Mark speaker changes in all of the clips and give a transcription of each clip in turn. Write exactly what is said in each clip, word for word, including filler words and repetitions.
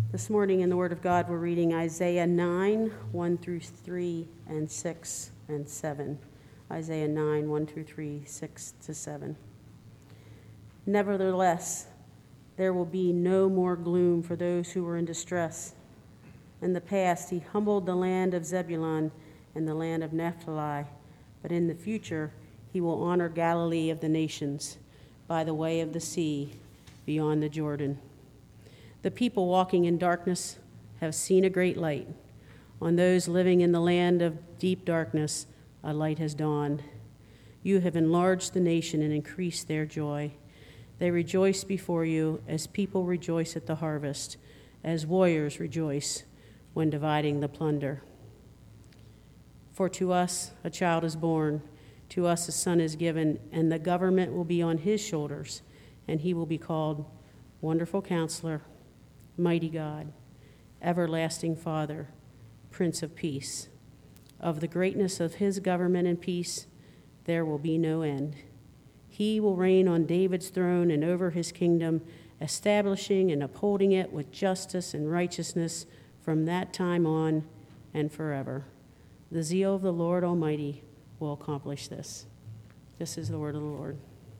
Speaker 1: This morning in the Word of God, we're reading Isaiah nine, one through three, and six and seven. Isaiah nine, one through three, six to seven. Nevertheless, there will be no more gloom for those who were in distress. In the past, he humbled the land of Zebulun and the land of Naphtali, but in the future, he will honor Galilee of the nations by the way of the sea beyond the Jordan. The people walking in darkness have seen a great light. On those living in the land of deep darkness, a light has dawned. You have enlarged the nation and increased their joy. They rejoice before you as people rejoice at the harvest, as warriors rejoice when dividing the plunder. For to us a child is born, to us a son is given, and the government will be on his shoulders, and he will be called Wonderful Counselor, Mighty God, Everlasting Father, Prince of Peace. Of the greatness of his government and peace, there will be no end. He will reign on David's throne and over his kingdom, establishing and upholding it with justice and righteousness from that time on and forever. The zeal of the Lord Almighty will accomplish this. This is the word of the Lord.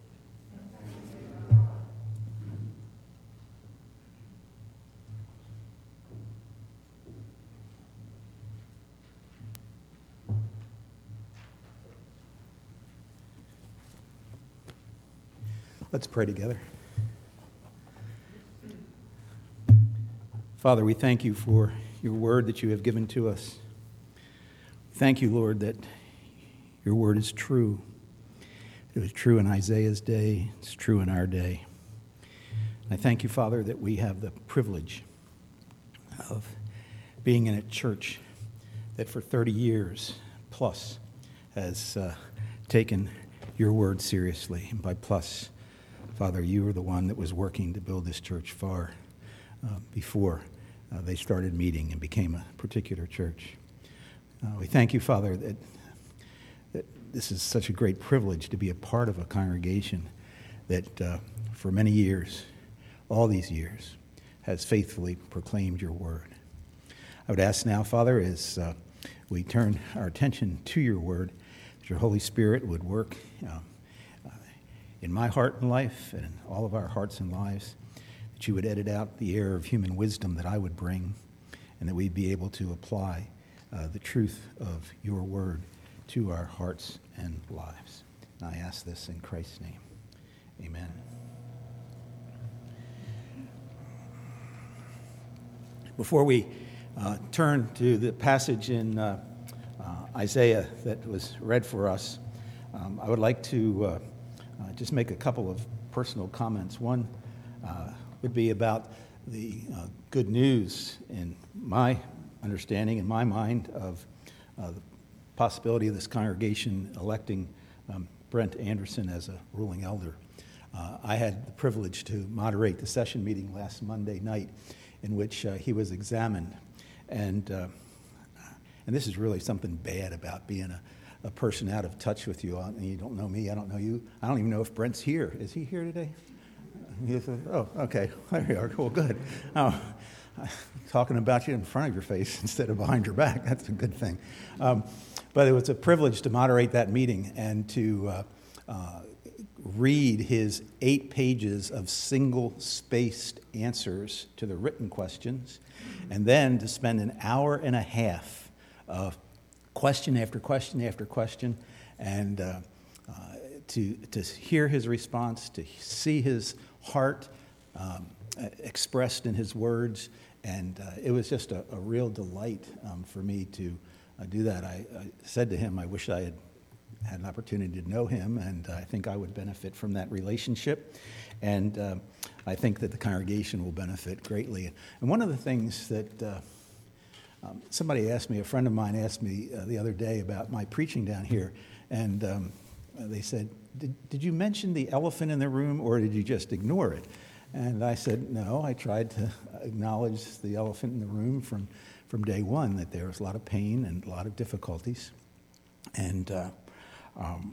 Speaker 2: Let's pray together. Father, we thank you for your word that you have given to us. Thank you, Lord, that your word is true. It was true in Isaiah's day. It's true in our day. And I thank you, Father, that we have the privilege of being in a church that for thirty years plus has uh, taken your word seriously. And by plus, Father, you were the one that was working to build this church far uh, before uh, they started meeting and became a particular church. Uh, we thank you, Father, that, that this is such a great privilege to be a part of a congregation that uh, for many years, all these years, has faithfully proclaimed your word. I would ask now, Father, as uh, we turn our attention to your word, that your Holy Spirit would work uh, in my heart and life and in all of our hearts and lives, that you would edit out the error of human wisdom that I would bring, and that we'd be able to apply uh, the truth of your word to our hearts and lives. And I ask this in Christ's name. Amen. Before we uh, turn to the passage in uh, uh, Isaiah that was read for us, um, I would like to uh, Uh, just make a couple of personal comments. One uh, would be about the uh, good news in my understanding, in my mind, of uh, the possibility of this congregation electing um, Brent Anderson as a ruling elder. Uh, I had the privilege to moderate the session meeting last Monday night in which uh, he was examined. And, uh, and this is really something bad about being a a person out of touch with you, and you don't know me, I don't know you. I don't even know if Brent's here. Is he here today? He said, oh, okay, there you are, cool, good. Oh, talking about you in front of your face instead of behind your back, that's a good thing. Um, but it was a privilege to moderate that meeting and to uh, uh, read his eight pages of single-spaced answers to the written questions, and then to spend an hour and a half of question after question after question, and uh, uh, to to hear his response, to see his heart um, expressed in his words, and uh, it was just a, a real delight um, for me to uh, do that. I, I said to him, I wish I had had an opportunity to know him, and I think I would benefit from that relationship, and uh, I think that the congregation will benefit greatly. And one of the things that uh, Um, somebody asked me, a friend of mine asked me uh, the other day about my preaching down here, and um, they said, did, did you mention the elephant in the room, or did you just ignore it? And I said, no, I tried to acknowledge the elephant in the room from, from day one, that there was a lot of pain and a lot of difficulties. And uh, um,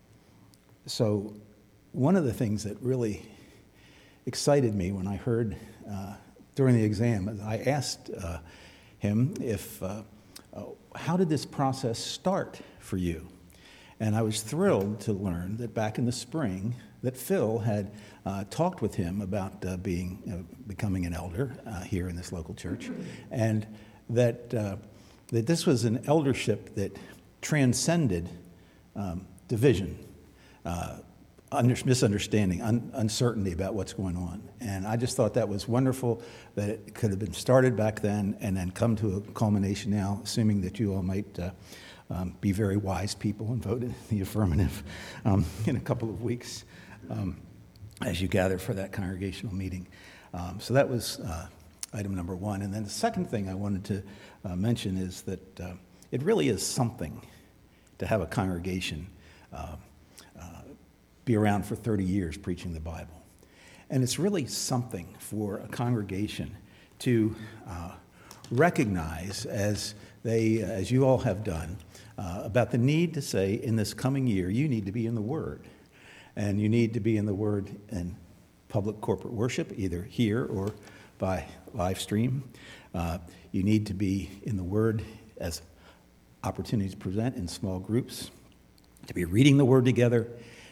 Speaker 2: so one of the things that really excited me when I heard uh, during the exam, I asked uh, him if, uh, uh, how did this process start for you? And I was thrilled to learn that back in the spring, that Phil had uh, talked with him about uh, being, uh, becoming an elder uh, here in this local church, and that uh, that this was an eldership that transcended um, division, uh, under, misunderstanding, un, uncertainty about what's going on. And I just thought that was wonderful, that it could have been started back then and then come to a culmination now, assuming that you all might uh, um, be very wise people and vote in the affirmative um, in a couple of weeks um, as you gather for that congregational meeting. Um, so that was uh, item number one. And then the second thing I wanted to uh, mention is that uh, it really is something to have a congregation uh, uh, be around for thirty years preaching the Bible. And it's really something for a congregation to uh, recognize, as they, as you all have done, uh, about the need to say, in this coming year, you need to be in the Word. And you need to be in the Word in public corporate worship, either here or by live stream. Uh, you need to be in the Word as opportunities present in small groups, to be reading the Word together,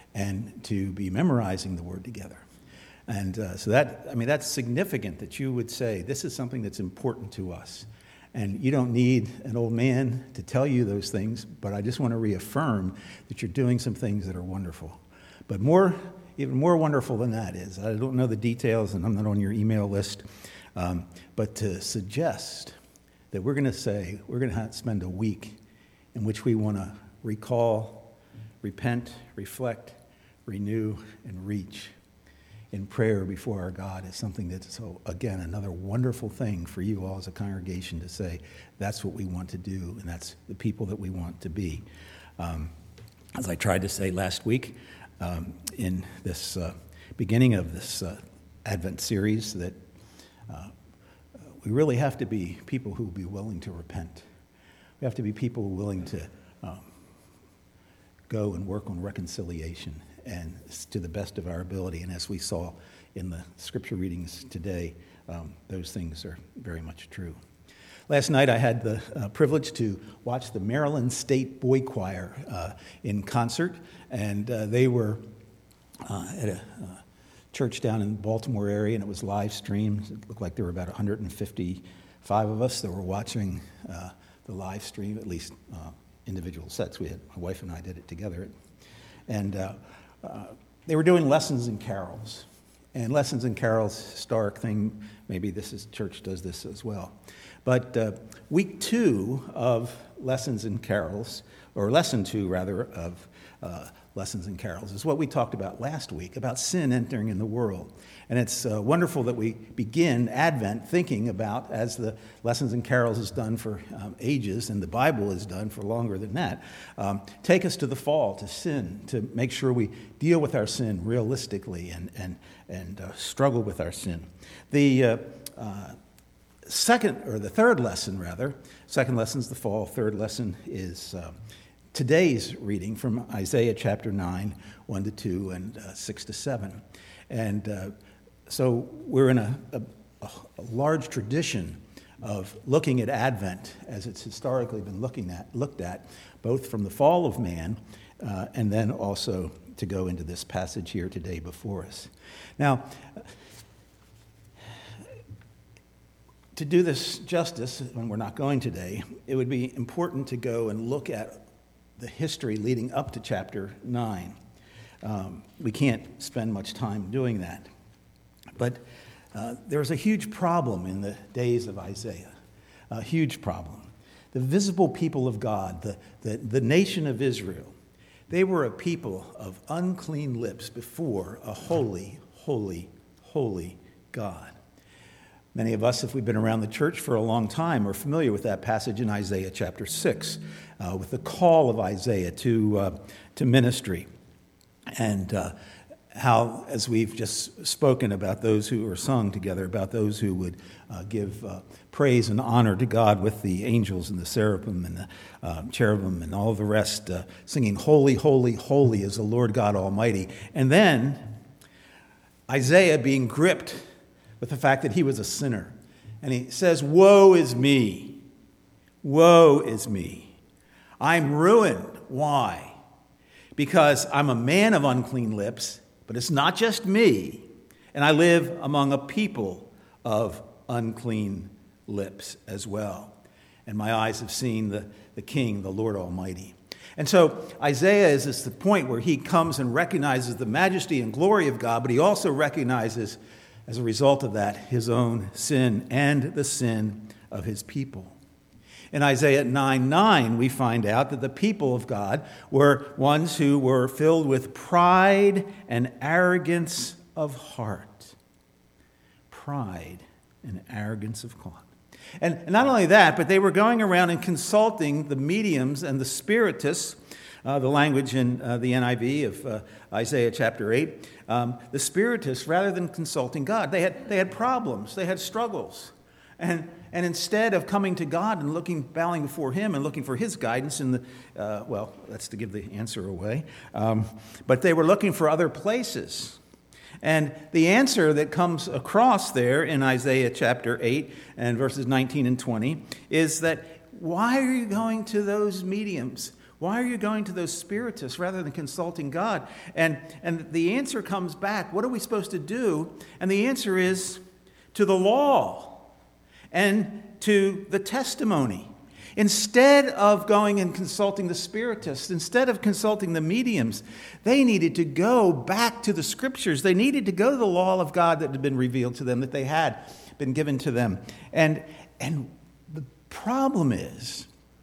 Speaker 2: and to be memorizing the Word together. And uh, so that, I mean, that's significant that you would say, this is something that's important to us. And you don't need an old man to tell you those things, but I just want to reaffirm that you're doing some things that are wonderful. But more, even more wonderful than that is, I don't know the details, and I'm not on your email list, um, but to suggest that we're going to say, we're going to spend a week in which we want to recall, repent, reflect, renew, and reach in prayer before our God is something that's, so again, another wonderful thing for you all as a congregation to say, that's what we want to do, and that's the people that we want to be. Um, as I tried to say last week, um, in this uh, beginning of this uh, Advent series, that uh, we really have to be people who will be willing to repent. We have to be people willing to um, go and work on reconciliation, and to the best of our ability. And as we saw in the scripture readings today, um, those things are very much true. Last night I had the uh, privilege to watch the Maryland State Boy Choir uh, in concert, and uh, they were uh, at a uh, church down in the Baltimore area, and it was live streamed. It looked like there were about one hundred fifty-five of us that were watching uh, the live stream, at least uh, individual sets. We had, my wife and I did it together. And uh, uh, they were doing lessons and carols. And lessons and carols, historic thing, maybe this is, church does this as well. But uh, week two of lessons and carols, or lesson two rather, of uh, lessons and carols, is what we talked about last week, about sin entering in the world. And it's uh, wonderful that we begin Advent thinking about, as the lessons and carols has done for um, ages, and the Bible has done for longer than that, um, take us to the fall, to sin, to make sure we deal with our sin realistically and and and uh, struggle with our sin. The uh, uh, second, or the third lesson rather, second lesson is the fall, third lesson is uh, today's reading from Isaiah chapter nine, one to two, and uh, six to seven. And uh, so we're in a, a, a large tradition of looking at Advent as it's historically been looking at, looked at, both from the fall of man uh, and then also to go into this passage here today before us. Now, to do this justice, and we're not going today, it would be important to go and look at the history leading up to chapter nine. Um, we can't spend much time doing that. But uh, there was a huge problem in the days of Isaiah, a huge problem. The visible people of God, the, the, the nation of Israel, they were a people of unclean lips before a holy, holy, holy God. Many of us, if we've been around the church for a long time, are familiar with that passage in Isaiah chapter six, uh, with the call of Isaiah to, uh, to ministry. And uh, how, as we've just spoken about those who were sung together, about those who would uh, give uh, praise and honor to God with the angels and the seraphim and the uh, cherubim and all the rest, uh, singing, "Holy, holy, holy is the Lord God Almighty." And then Isaiah being gripped with the fact that he was a sinner, And he says, "Woe is me. Woe is me. I'm ruined." Why? Because I'm a man of unclean lips, but it's not just me. And I live among a people of unclean lips as well. And my eyes have seen the, the King, the Lord Almighty. And so Isaiah is at the point where he comes and recognizes the majesty and glory of God, but he also recognizes, as a result of that, his own sin and the sin of his people. In Isaiah nine nine, we find out that the people of God were ones who were filled with pride and arrogance of heart. Pride and arrogance of heart. And not only that, but they were going around and consulting the mediums and the spiritists, uh, the language in uh, the N I V of uh, Isaiah chapter eight, um, the spiritists, rather than consulting God. They had, they had problems, they had struggles. And, and instead of coming to God and looking, bowing before him and looking for his guidance in the, uh, well, that's to give the answer away, um, but they were looking for other places. And the answer that comes across there in Isaiah chapter eight and verses nineteen and twenty is that, why are you going to those mediums? Why are you going to those spiritists rather than consulting God? And, and the answer comes back, what are we supposed to do? And the answer is to the law and to the testimony. Instead of going and consulting the spiritists, instead of consulting the mediums, they needed to go back to the scriptures. They needed to go to the law of God that had been revealed to them, that they had been given to them. And, and the problem is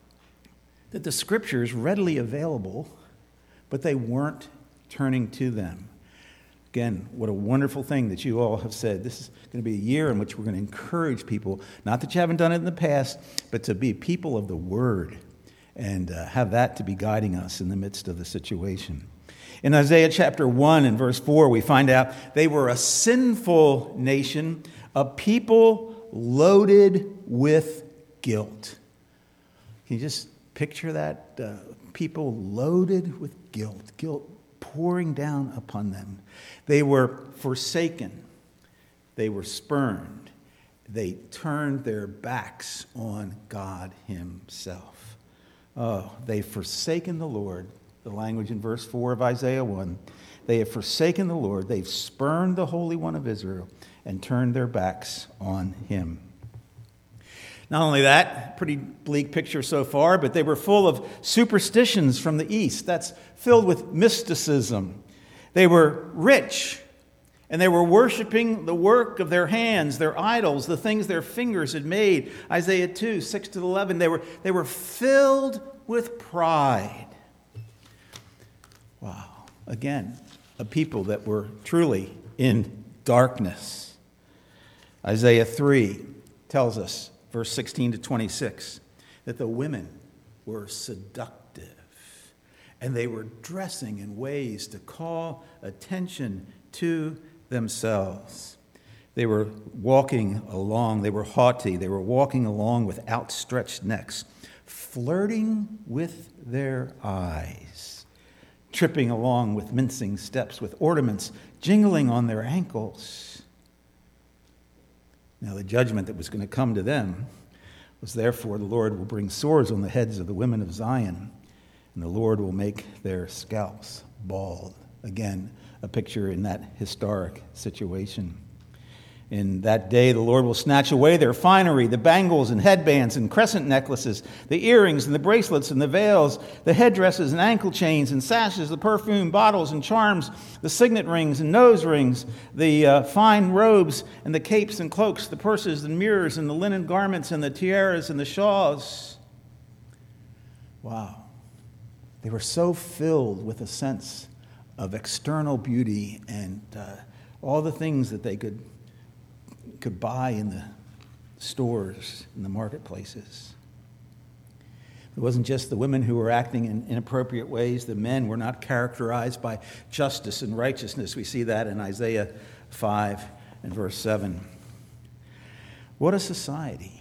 Speaker 2: that the scriptures readily available, but they weren't turning to them. Again, what a wonderful thing that you all have said. This is going to be a year in which we're going to encourage people, not that you haven't done it in the past, but to be people of the Word and uh, have that to be guiding us in the midst of the situation. In Isaiah chapter one and verse four, we find out they were a sinful nation, a people loaded with guilt. Can you just picture that? Uh, people loaded with guilt, guilt pouring down upon them. They were forsaken. They were spurned. They turned their backs on God himself. Oh, they've forsaken the Lord. The language in verse four of Isaiah one. They have forsaken the Lord. They've spurned the Holy One of Israel and turned their backs on him. Not only that, pretty bleak picture so far, but they were full of superstitions from the east. That's filled with mysticism. They were rich, and they were worshiping the work of their hands, their idols, the things their fingers had made. Isaiah two, six to eleven, they were, they were filled with pride. Wow. Again, a people that were truly in darkness. Isaiah three tells us, verse sixteen to twenty-six, that the women were seductive, and they were dressing in ways to call attention to themselves. They were walking along, they were haughty, they were walking along with outstretched necks, flirting with their eyes, tripping along with mincing steps, with ornaments jingling on their ankles. Now, the judgment that was going to come to them was, therefore, the Lord will bring swords on the heads of the women of Zion, and the Lord will make their scalps bald. Again, a picture in that historic situation. In that day, the Lord will snatch away their finery, the bangles and headbands and crescent necklaces, the earrings and the bracelets and the veils, the headdresses and ankle chains and sashes, the perfume bottles and charms, the signet rings and nose rings, the uh, fine robes and the capes and cloaks, the purses and mirrors and the linen garments and the tiaras and the shawls. Wow. They were so filled with a sense of external beauty and uh, all the things that they could could buy in the stores, in the marketplaces. It wasn't just the women who were acting in inappropriate ways. The men were not characterized by justice and righteousness. We see that in Isaiah five and verse seven. What a society.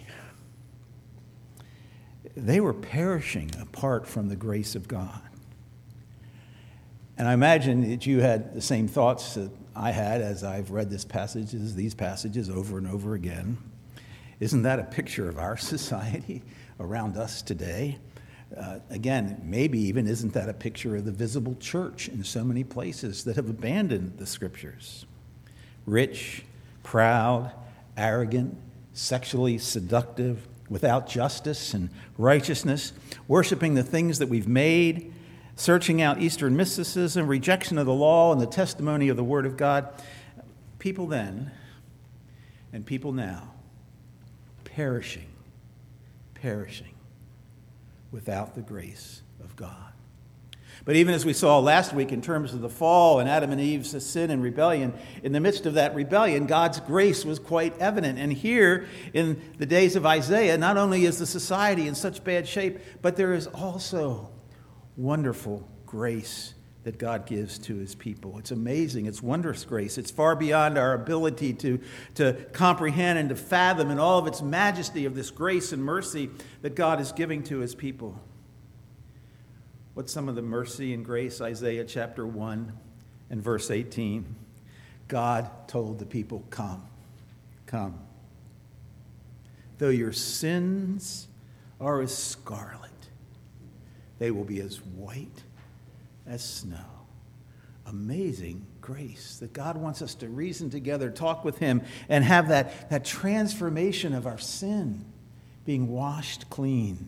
Speaker 2: They were perishing apart from the grace of God. And I imagine that you had the same thoughts that I had as I've read this passages, these passages over and over again. Isn't that a picture of our society around us today? Uh, again, maybe even isn't that a picture of the visible church in so many places that have abandoned the Scriptures? Rich, proud, arrogant, sexually seductive, without justice and righteousness, worshiping the things that we've made, searching out Eastern mysticism, rejection of the law and the testimony of the Word of God. People then and people now perishing, perishing without the grace of God. But even as we saw last week in terms of the fall and Adam and Eve's sin and rebellion, in the midst of that rebellion, God's grace was quite evident. And here in the days of Isaiah, not only is the society in such bad shape, but there is also wonderful grace that God gives to his people. It's amazing. It's wondrous grace. It's far beyond our ability to, to comprehend and to fathom in all of its majesty of this grace and mercy that God is giving to his people. What's some of the mercy and grace? Isaiah chapter one and verse eighteen. God told the people, come, come. Though your sins are as scarlet, they will be as white as snow. Amazing grace that God wants us to reason together, talk with him, and have that, that transformation of our sin being washed clean.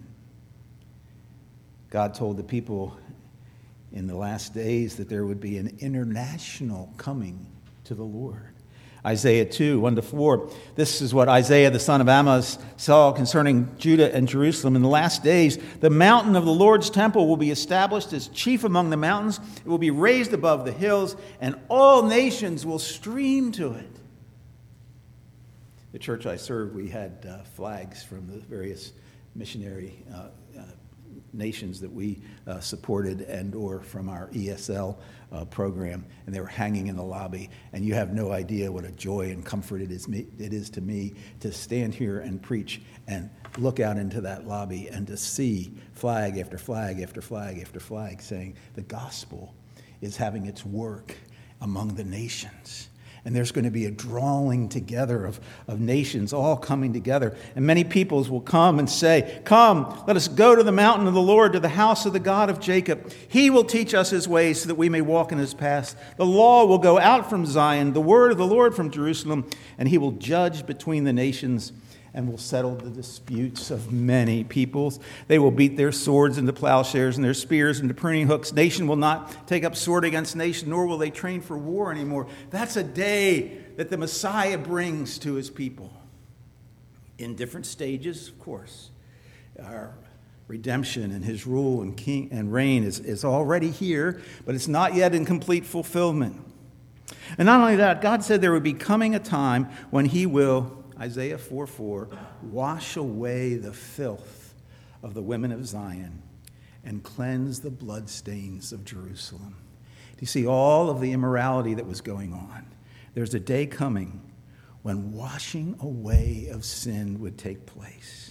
Speaker 2: God told the people in the last days that there would be an international coming to the Lord. Isaiah two, one to four. This is what Isaiah the son of Amoz saw concerning Judah and Jerusalem. In the last days, the mountain of the Lord's temple will be established as chief among the mountains. It will be raised above the hills, and all nations will stream to it. The church I served, we had uh, flags from the various missionary uh, uh, nations that we uh, supported and or from our E S L uh, program, and they were hanging in the lobby, and you have no idea what a joy and comfort it is, me, it is to me to stand here and preach and look out into that lobby and to see flag after flag after flag after flag saying the gospel is having its work among the nations. And there's going to be a drawing together of, of nations all coming together. And many peoples will come and say, come, let us go to the mountain of the Lord, to the house of the God of Jacob. He will teach us his ways so that we may walk in his paths. The law will go out from Zion, the word of the Lord from Jerusalem, and he will judge between the nations and will settle the disputes of many peoples. They will beat their swords into plowshares and their spears into pruning hooks. Nation will not take up sword against nation, nor will they train for war anymore. That's a day that the Messiah brings to his people. In different stages, of course. Our redemption and his rule and king and reign is, is already here, but it's not yet in complete fulfillment. And not only that, God said there would be coming a time when he will, Isaiah four four, wash away the filth of the women of Zion and cleanse the bloodstains of Jerusalem. Do you see all of the immorality that was going on? There's a day coming when washing away of sin would take place.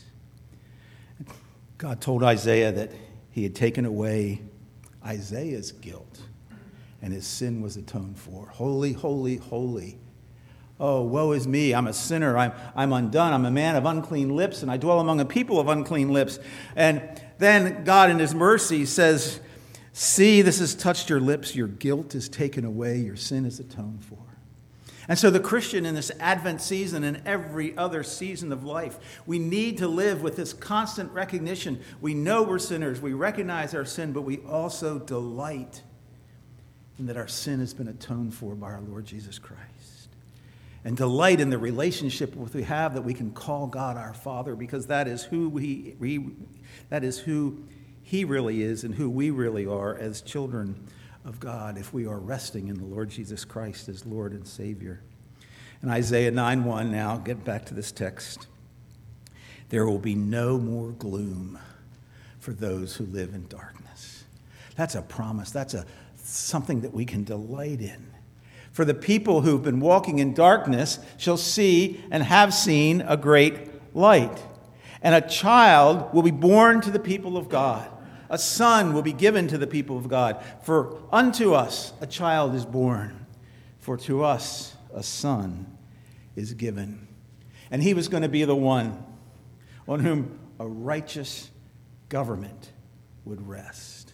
Speaker 2: God told Isaiah that he had taken away Isaiah's guilt and his sin was atoned for. Holy, holy, holy. Oh, woe is me, I'm a sinner, I'm, I'm undone, I'm a man of unclean lips, and I dwell among a people of unclean lips. And then God in his mercy says, see, this has touched your lips, your guilt is taken away, your sin is atoned for. And so the Christian in this Advent season and every other season of life, we need to live with this constant recognition. We know we're sinners, we recognize our sin, but we also delight in that our sin has been atoned for by our Lord Jesus Christ. And delight in the relationship we have that we can call God our Father, because that is who we, we that is who he really is and who we really are as children of God if we are resting in the Lord Jesus Christ as Lord and Savior. In Isaiah nine one, now get back to this text. There will be no more gloom for those who live in darkness. That's a promise. That's a something that we can delight in. For the people who've been walking in darkness shall see and have seen a great light. And a child will be born to the people of God. A son will be given to the people of God. For unto us a child is born. For to us a son is given. And he was going to be the one on whom a righteous government would rest.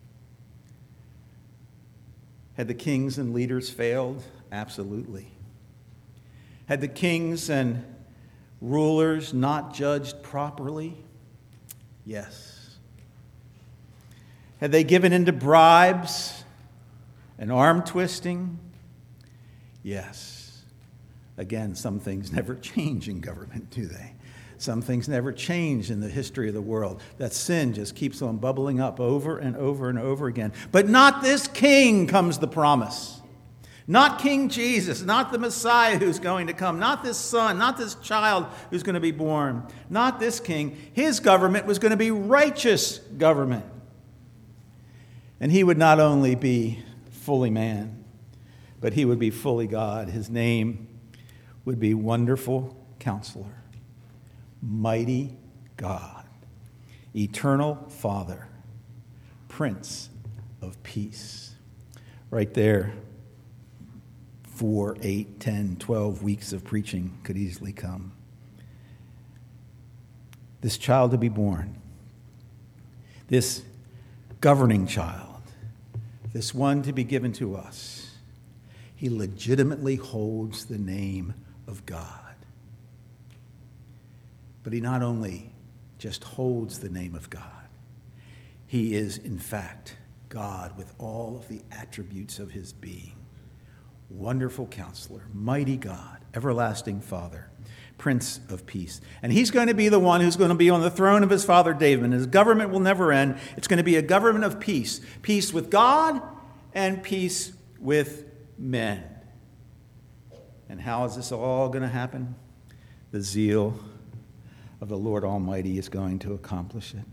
Speaker 2: Had the kings and leaders failed? Absolutely. Had the kings and rulers not judged properly? Yes. Had they given in to bribes and arm twisting? Yes. Again, some things never change in government, do they? Some things never change in the history of the world. That sin just keeps on bubbling up over and over and over again. But not this king, comes the promise. Not King Jesus, not the Messiah who's going to come, not this son, not this child who's going to be born, not this king. His government was going to be righteous government. And he would not only be fully man, but he would be fully God. His name would be Wonderful Counselor, Mighty God, Eternal Father, Prince of Peace. Right there, four, eight, ten, twelve weeks of preaching could easily come. This child to be born, this governing child, this one to be given to us, he legitimately holds the name of God. But he not only just holds the name of God, he is, in fact, God with all of the attributes of his being. Wonderful Counselor, Mighty God, Everlasting Father, Prince of Peace. And he's going to be the one who's going to be on the throne of his father David. And his government will never end. It's going to be a government of peace. Peace with God and peace with men. And how is this all going to happen? The zeal of the Lord Almighty is going to accomplish it.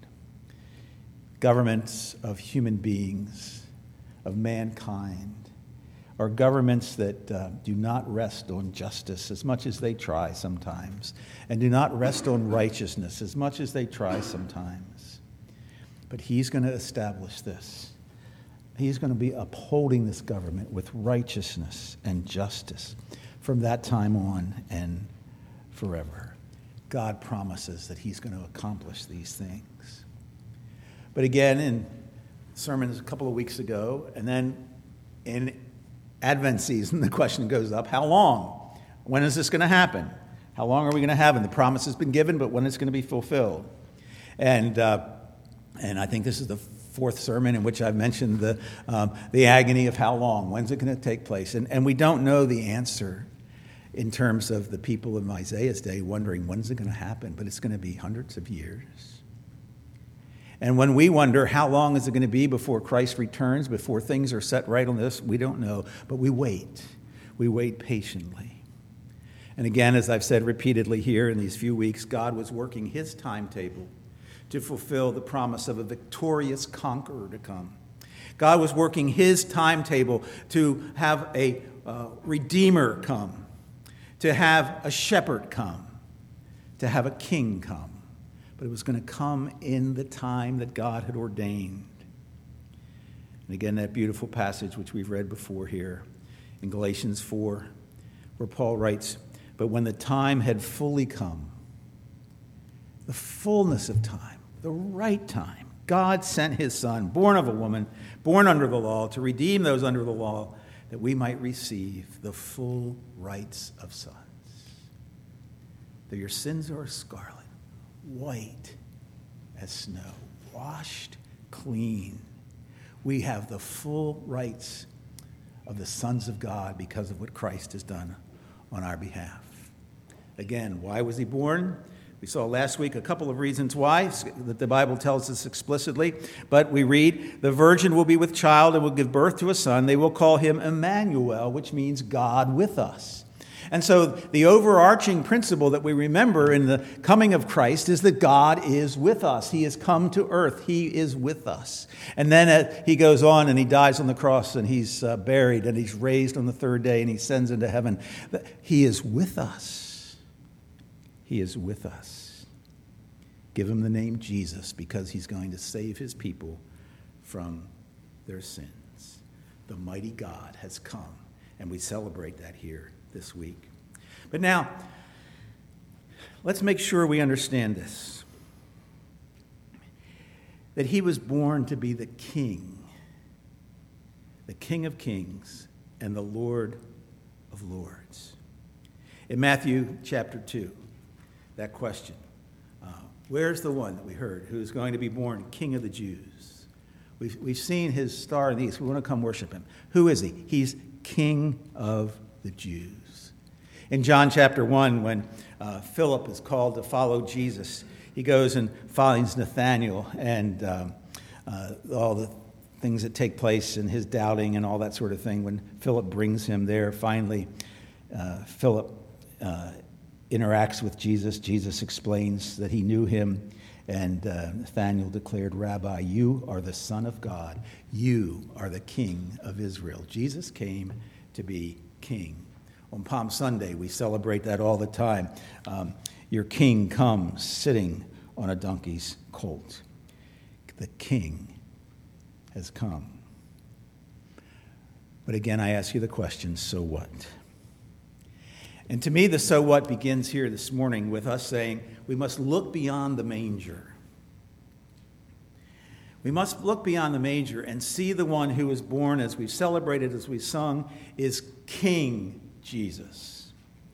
Speaker 2: Governments of human beings, of mankind, are governments that uh, do not rest on justice as much as they try sometimes, and do not rest on righteousness as much as they try sometimes. But he's going to establish this. He's going to be upholding this government with righteousness and justice from that time on and forever. God promises that he's going to accomplish these things. But again, in sermons a couple of weeks ago, and then in Advent season, the question goes up, how long? When is this going to happen? How long are we going to have? And the promise has been given, but when it's going to be fulfilled? And uh, and I think this is the fourth sermon in which I've mentioned the um, the agony of how long. When's it going to take place? And, and we don't know the answer in terms of the people of Isaiah's day wondering, when's it going to happen? But it's going to be hundreds of years. And when we wonder how long is it going to be before Christ returns, before things are set right on this, we don't know. But we wait. We wait patiently. And again, as I've said repeatedly here in these few weeks, God was working his timetable to fulfill the promise of a victorious conqueror to come. God was working his timetable to have a uh, redeemer come, to have a shepherd come, to have a king come. But it was going to come in the time that God had ordained. And again, that beautiful passage which we've read before here in Galatians four, where Paul writes, "But when the time had fully come, the fullness of time, the right time, God sent his Son, born of a woman, born under the law, to redeem those under the law, that we might receive the full rights of sons. Though your sins are as scarlet, white as snow, washed clean, we have the full rights of the sons of God because of what Christ has done on our behalf." Again, why was he born? We saw last week a couple of reasons why, that the Bible tells us explicitly. But we read, "The virgin will be with child and will give birth to a son. They will call him Emmanuel," which means God with us. And so the overarching principle that we remember in the coming of Christ is that God is with us. He has come to earth. He is with us. And then uh, he goes on and he dies on the cross and he's uh, buried and he's raised on the third day and he ascends into heaven. He is with us. He is with us. Give him the name Jesus because he's going to save his people from their sins. The mighty God has come, and we celebrate that here this week. But now, let's make sure we understand this. That he was born to be the king, the King of kings and the Lord of lords. In Matthew chapter two, that question, uh, where's the one that we heard who is going to be born King of the Jews? We've, we've seen his star in the east. We want to come worship him. Who is he? He's King of the Jews. In John chapter one, when uh, Philip is called to follow Jesus, he goes and finds Nathanael and um, uh, all the things that take place in his doubting and all that sort of thing. When Philip brings him there, finally, uh, Philip uh, interacts with Jesus. Jesus explains that he knew him, and uh, Nathanael declared, "Rabbi, you are the Son of God. You are the King of Israel." Jesus came to be king. On Palm Sunday, we celebrate that all the time. Um, your king comes sitting on a donkey's colt. The king has come. But again, I ask you the question, so what? And to me, the so what begins here this morning with us saying we must look beyond the manger. We must look beyond the manger and see the one who was born, as we've celebrated, as we sung, is King Jesus.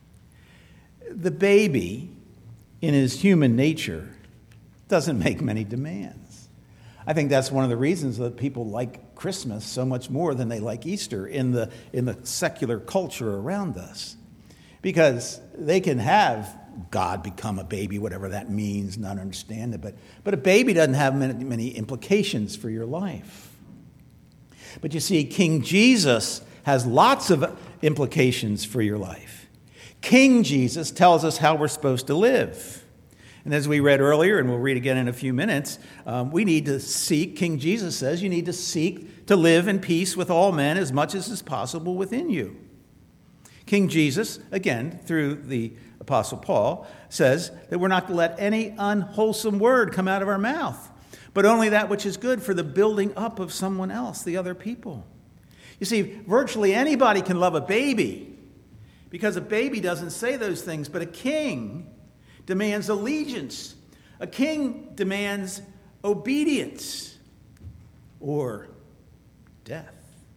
Speaker 2: The baby, in his human nature, doesn't make many demands. I think that's one of the reasons that people like Christmas so much more than they like Easter in the in the secular culture around us. Because they can have God become a baby, whatever that means, not understand it. But, but a baby doesn't have many, many implications for your life. But you see, King Jesus has lots of implications for your life. King Jesus tells us how we're supposed to live. And as we read earlier, and we'll read again in a few minutes, um, we need to seek, King Jesus says, you need to seek to live in peace with all men as much as is possible within you. King Jesus, again, through the Apostle Paul, says that we're not to let any unwholesome word come out of our mouth, but only that which is good for the building up of someone else, the other people. You see, virtually anybody can love a baby because a baby doesn't say those things, but a king demands allegiance. A king demands obedience or death.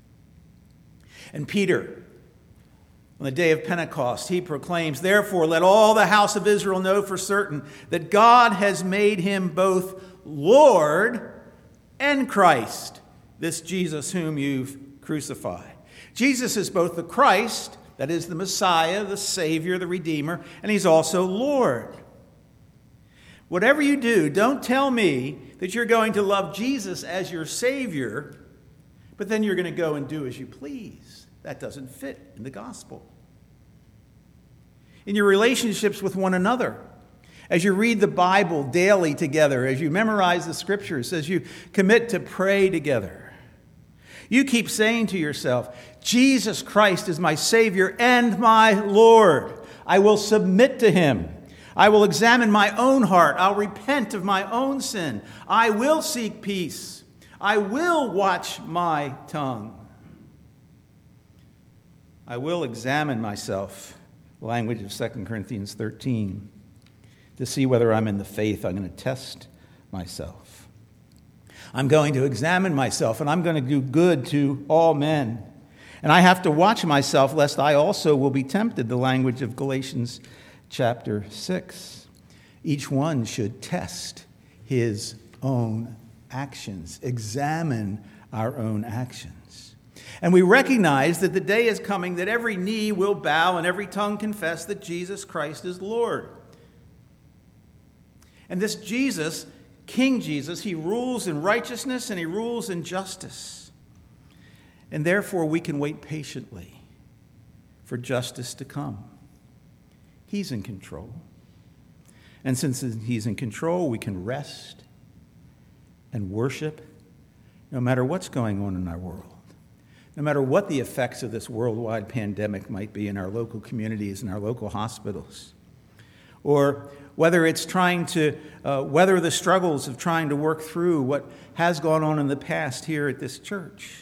Speaker 2: And Peter, on the day of Pentecost, he proclaims, "Therefore, let all the house of Israel know for certain that God has made him both Lord and Christ, this Jesus whom you've crucified." Jesus is both the Christ, that is the Messiah, the Savior, the Redeemer, and he's also Lord. Whatever you do, don't tell me that you're going to love Jesus as your Savior, but then you're going to go and do as you please. That doesn't fit in the gospel. In your relationships with one another, as you read the Bible daily together, as you memorize the scriptures, as you commit to pray together, you keep saying to yourself, Jesus Christ is my Savior and my Lord. I will submit to him. I will examine my own heart. I'll repent of my own sin. I will seek peace. I will watch my tongue. I will examine myself, language of Second Corinthians thirteen, to see whether I'm in the faith. I'm going to test myself. I'm going to examine myself, and I'm going to do good to all men. And I have to watch myself, lest I also will be tempted, the language of Galatians chapter six. Each one should test his own actions, examine our own actions. And we recognize that the day is coming that every knee will bow and every tongue confess that Jesus Christ is Lord. And this Jesus, King Jesus, he rules in righteousness and he rules in justice. And therefore we can wait patiently for justice to come. He's in control. And since he's in control, we can rest and worship no matter what's going on in our world. No matter what the effects of this worldwide pandemic might be in our local communities and our local hospitals, or whether it's trying to uh, weather the struggles of trying to work through what has gone on in the past here at this church.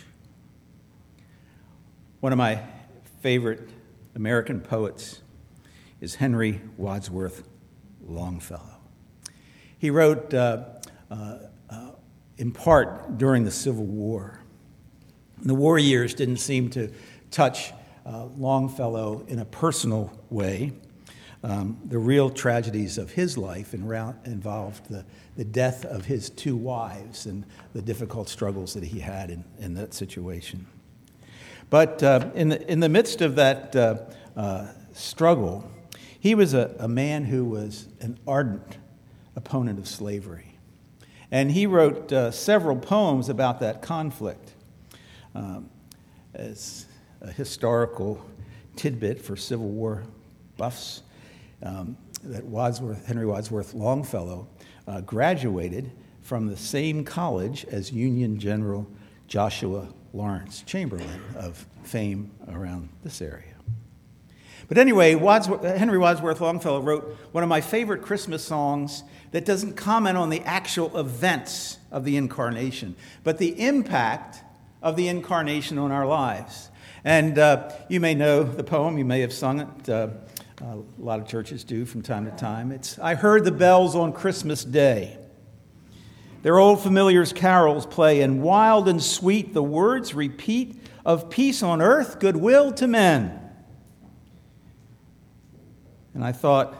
Speaker 2: One of my favorite American poets is Henry Wadsworth Longfellow. He wrote uh, uh, uh, in part during the Civil War. The war years didn't seem to touch uh, Longfellow in a personal way. Um, the real tragedies of his life involved the, the death of his two wives and the difficult struggles that he had in, in that situation. But uh, in, the, in the midst of that uh, uh, struggle, he was a, a man who was an ardent opponent of slavery. And he wrote uh, several poems about that conflict. Um, as a historical tidbit for Civil War buffs, um, that Wadsworth, Henry Wadsworth Longfellow uh, graduated from the same college as Union General Joshua Lawrence Chamberlain of fame around this area. But anyway, Wadsworth, Henry Wadsworth Longfellow wrote one of my favorite Christmas songs that doesn't comment on the actual events of the incarnation, but the impact of the incarnation on our lives. And uh, you may know the poem, you may have sung it. Uh, a lot of churches do from time to time. It's, I heard the bells on Christmas Day. Their old familiars' carols play, and wild and sweet the words repeat of peace on earth, goodwill to men. And I thought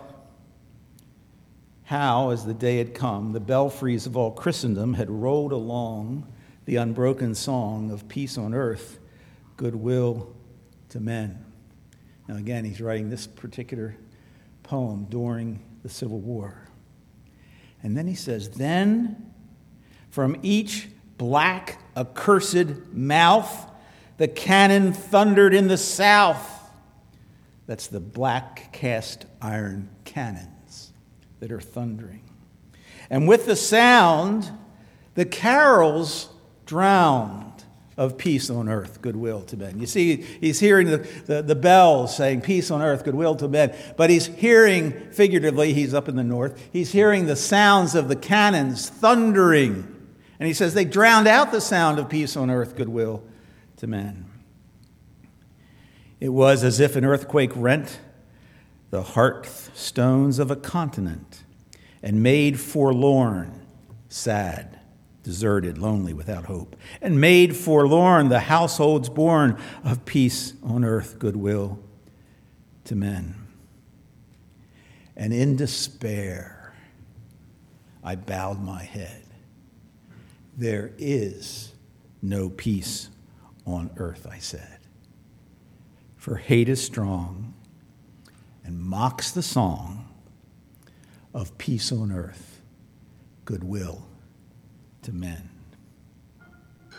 Speaker 2: how, as the day had come, the belfries of all Christendom had rolled along the unbroken song of peace on earth, goodwill to men. Now again, he's writing this particular poem during the Civil War. And then he says, then from each black accursed mouth the cannon thundered in the south. That's the black cast iron cannons that are thundering. And with the sound, the carols drowned of peace on earth, goodwill to men. You see, he's hearing the, the, the bells saying peace on earth, goodwill to men. But he's hearing, figuratively, he's up in the north, he's hearing the sounds of the cannons thundering. And he says they drowned out the sound of peace on earth, goodwill to men. It was as if an earthquake rent the hearthstones of a continent and made forlorn, sad, deserted, lonely, without hope, and made forlorn the households born of peace on earth, goodwill to men. And in despair, I bowed my head. There is no peace on earth, I said. For hate is strong and mocks the song of peace on earth, goodwill to men. It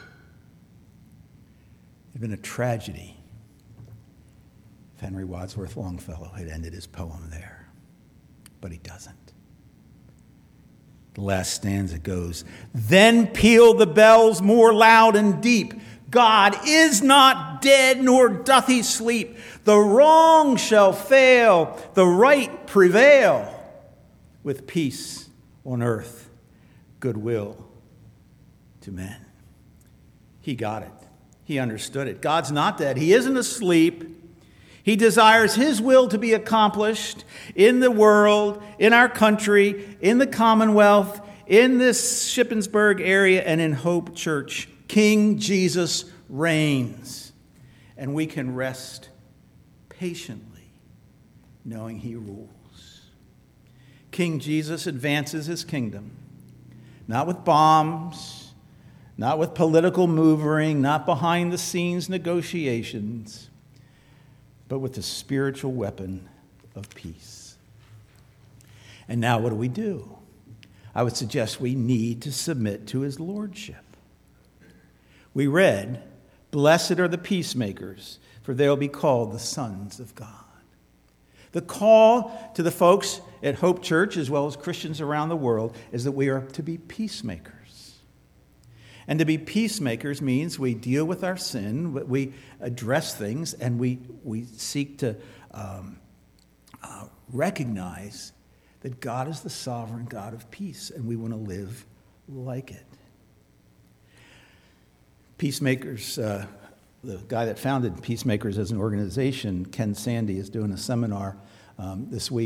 Speaker 2: had been a tragedy if Henry Wadsworth Longfellow had ended his poem there, but he doesn't. The last stanza goes, then peal the bells more loud and deep. God is not dead, nor doth he sleep. The wrong shall fail, the right prevail, with peace on earth, goodwill to men. He got it. He understood it. God's not dead. He isn't asleep. He desires his will to be accomplished in the world, in our country, in the Commonwealth, in this Shippensburg area, and in Hope Church. King Jesus reigns, and we can rest patiently knowing he rules. King Jesus advances his kingdom, not with bombs, not with political maneuvering, not behind the scenes negotiations, but with the spiritual weapon of peace. And now what do we do? I would suggest we need to submit to his lordship. We read, blessed are the peacemakers, for they'll be called the sons of God. The call to the folks at Hope Church, as well as Christians around the world, is that we are to be peacemakers. And to be peacemakers means we deal with our sin, we address things, and we, we seek to um, uh, recognize that God is the sovereign God of peace, and we want to live like it. Peacemakers, uh, the guy that founded Peacemakers as an organization, Ken Sandy, is doing a seminar um, this week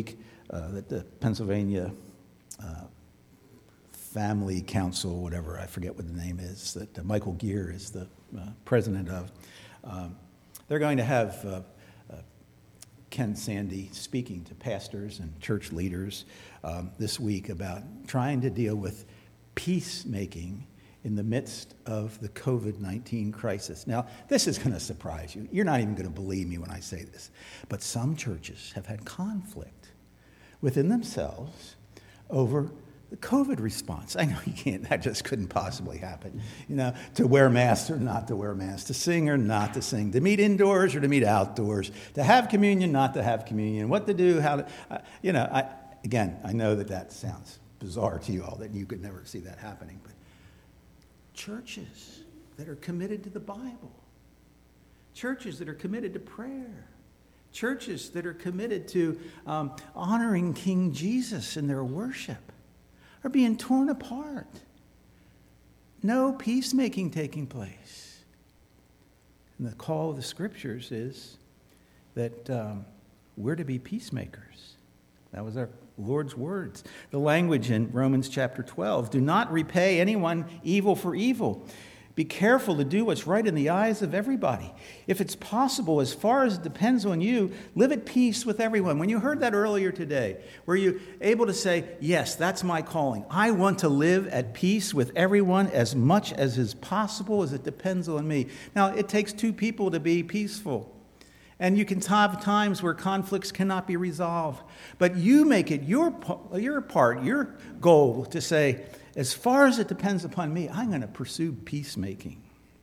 Speaker 2: uh, that the Pennsylvania uh, Family Council, whatever, I forget what the name is, that uh, Michael Gear is the uh, president of. Um, they're going to have uh, uh, Ken Sande speaking to pastors and church leaders um, this week about trying to deal with peacemaking in the midst of the covid nineteen crisis. Now, this is going to surprise you. You're not even going to believe me when I say this. But some churches have had conflict within themselves over the COVID response. I know you can't, that just couldn't possibly happen. You know, to wear masks or not to wear masks, to sing or not to sing, to meet indoors or to meet outdoors, to have communion, not to have communion, what to do, how to, uh, you know, I, again, I know that that sounds bizarre to you all, that you could never see that happening, but churches that are committed to the Bible, churches that are committed to prayer, churches that are committed to um, honoring King Jesus in their worship, are being torn apart. No peacemaking taking place. And the call of the Scriptures is that um, we're to be peacemakers. That was our Lord's words. The language in Romans chapter twelve, do not repay anyone evil for evil. Be careful to do what's right in the eyes of everybody. If it's possible, as far as it depends on you, live at peace with everyone. When you heard that earlier today, were you able to say, yes, that's my calling. I want to live at peace with everyone as much as is possible, as it depends on me. Now, it takes two people to be peaceful. And you can have times where conflicts cannot be resolved. But you make it your, your part, your goal to say, as far as it depends upon me, I'm going to pursue peacemaking.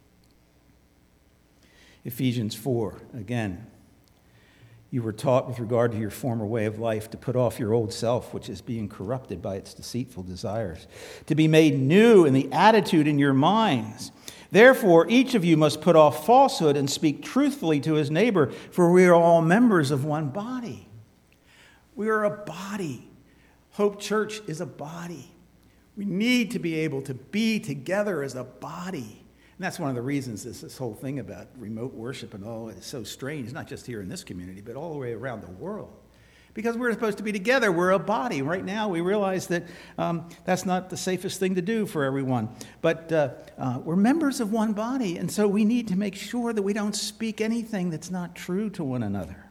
Speaker 2: Ephesians four, again, you were taught with regard to your former way of life to put off your old self, which is being corrupted by its deceitful desires, to be made new in the attitude in your minds. Therefore, each of you must put off falsehood and speak truthfully to his neighbor, for we are all members of one body. We are a body. Hope Church is a body. We need to be able to be together as a body. And that's one of the reasons this, this whole thing about remote worship and all is so strange, not just here in this community, but all the way around the world. Because we're supposed to be together. We're a body. Right now, we realize that um, that's not the safest thing to do for everyone. But uh, uh, we're members of one body, and so we need to make sure that we don't speak anything that's not true to one another.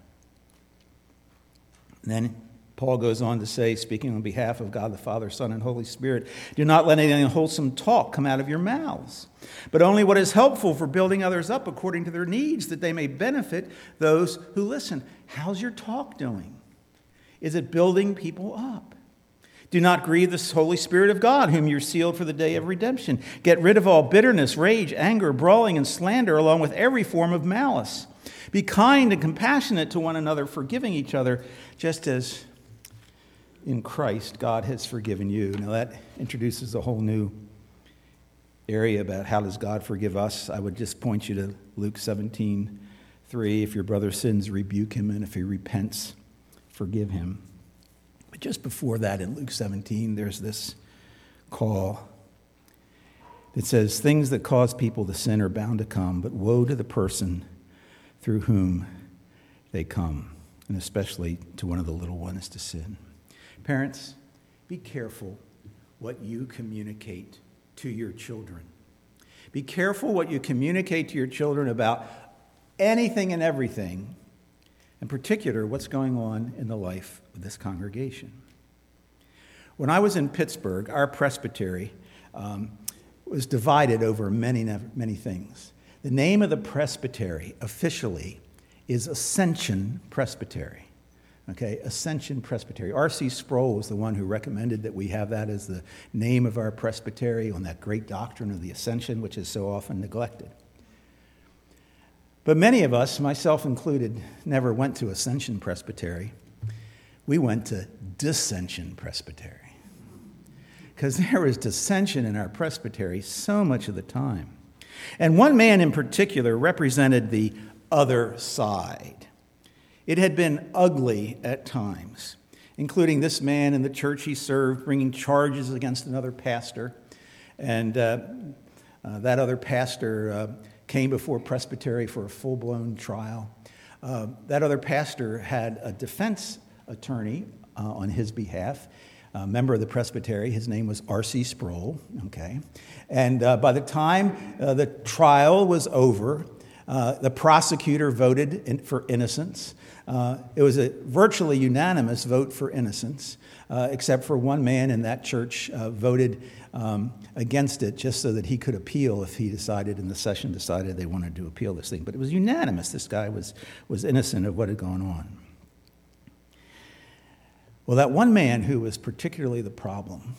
Speaker 2: And then Paul goes on to say, speaking on behalf of God the Father, Son, and Holy Spirit, do not let any unwholesome talk come out of your mouths, but only what is helpful for building others up according to their needs, that they may benefit those who listen. How's your talk doing? Is it building people up? Do not grieve the Holy Spirit of God, whom you're sealed for the day of redemption. Get rid of all bitterness, rage, anger, brawling, and slander, along with every form of malice. Be kind and compassionate to one another, forgiving each other, just as in Christ God has forgiven you. Now that introduces a whole new area about how does God forgive us. I would just point you to Luke seventeen three. If your brother sins, rebuke him, and if he repents, forgive him. But just before that, in Luke seventeen, there's this call that says, things that cause people to sin are bound to come, but woe to the person through whom they come, and especially to one of the little ones to sin. Parents, be careful what you communicate to your children. Be careful what you communicate to your children about anything and everything, in particular, what's going on in the life of this congregation. When I was in Pittsburgh, our presbytery um, was divided over many, many things. The name of the presbytery officially is Ascension Presbytery. Okay, Ascension Presbytery. R C Sproul was the one who recommended that we have that as the name of our presbytery on that great doctrine of the Ascension, which is so often neglected. But many of us, myself included, never went to Ascension Presbytery. We went to Dissension Presbytery. Because there was dissension in our presbytery so much of the time. And one man in particular represented the other side. It had been ugly at times, including this man in the church he served bringing charges against another pastor. And uh, uh, that other pastor uh, came before Presbytery for a full-blown trial. Uh, that other pastor had a defense attorney uh, on his behalf, a member of the Presbytery. His name was R C Sproul, okay? And uh, by the time uh, the trial was over, uh, the prosecutor voted in, for innocence. Uh, it was a virtually unanimous vote for innocence, uh, except for one man in that church uh, voted um, against it just so that he could appeal if he decided, and the session decided they wanted to appeal this thing. But it was unanimous. This guy was, was innocent of what had gone on. Well, that one man who was particularly the problem,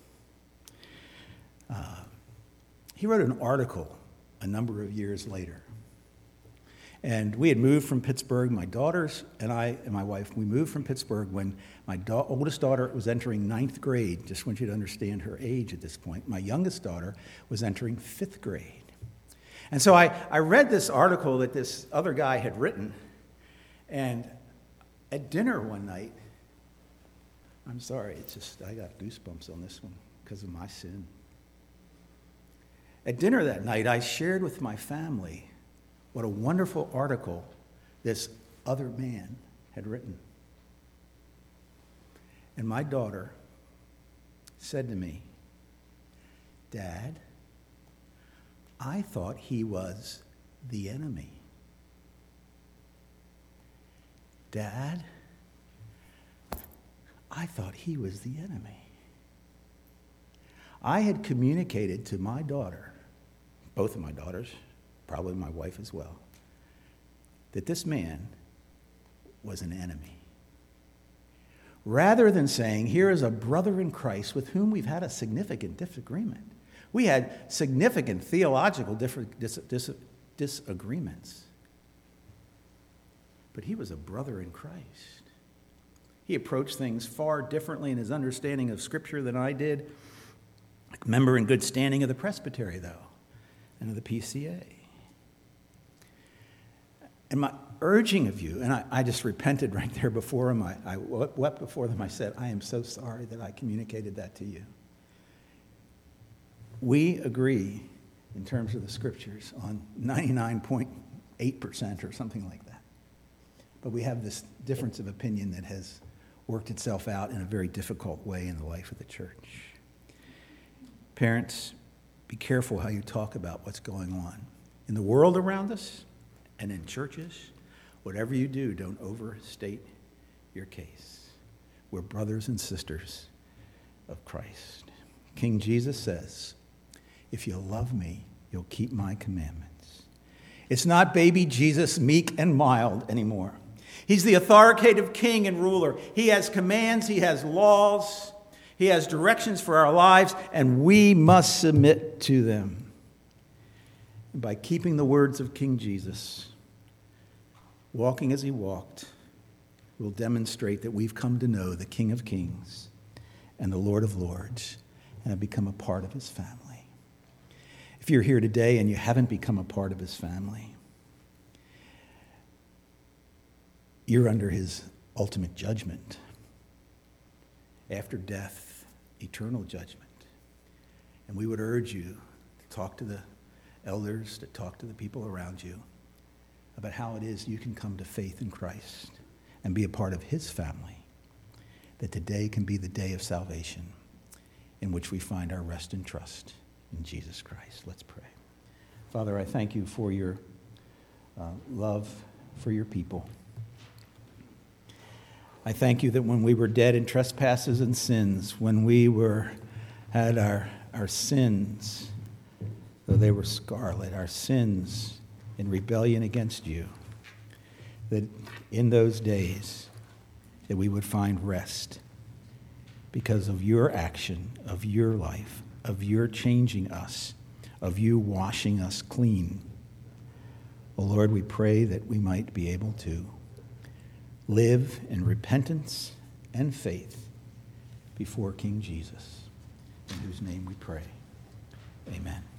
Speaker 2: uh, he wrote an article a number of years later. And we had moved from Pittsburgh, my daughters and I and my wife, we moved from Pittsburgh when my da- oldest daughter was entering ninth grade. Just want you to understand her age at this point. My youngest daughter was entering fifth grade. And so I, I read this article that this other guy had written, and at dinner one night, I'm sorry, it's just, I got goosebumps on this one because of my sin. At dinner that night, I shared with my family what a wonderful article this other man had written. And my daughter said to me, "Dad, I thought he was the enemy." Dad, I thought he was the enemy. I had communicated to my daughter, both of my daughters, probably my wife as well, that this man was an enemy. Rather than saying, here is a brother in Christ with whom we've had a significant disagreement. We had significant theological different dis- dis- disagreements. But he was a brother in Christ. He approached things far differently in his understanding of Scripture than I did. A member in good standing of the Presbytery, though, and of the P C A. And my urging of you, and I, I just repented right there before him. I, I wept before them. I said, I am so sorry that I communicated that to you. We agree in terms of the Scriptures on ninety-nine point eight percent or something like that. But we have this difference of opinion that has worked itself out in a very difficult way in the life of the church. Parents, be careful how you talk about what's going on in the world around us and in churches. Whatever you do, don't overstate your case. We're brothers and sisters of Christ. King Jesus says, if you love me, you'll keep my commandments. It's not baby Jesus, meek and mild anymore. He's the authoritative king and ruler. He has commands, he has laws, he has directions for our lives, and we must submit to them. And by keeping the words of King Jesus, walking as he walked, we'll demonstrate that we've come to know the King of Kings and the Lord of Lords and have become a part of his family. If you're here today and you haven't become a part of his family, you're under his ultimate judgment. After death, eternal judgment. And we would urge you to talk to the elders, to talk to the people around you about how it is you can come to faith in Christ and be a part of his family, that today can be the day of salvation in which we find our rest and trust in Jesus Christ. Let's pray. Father, I thank you for your uh, love for your people. I thank you that when we were dead in trespasses and sins, when we were had our, our sins, though they were scarlet, our sins in rebellion against you, that in those days that we would find rest because of your action, of your life, of your changing us, of you washing us clean. Oh Lord, we pray that we might be able to live in repentance and faith before King Jesus, in whose name we pray. Amen.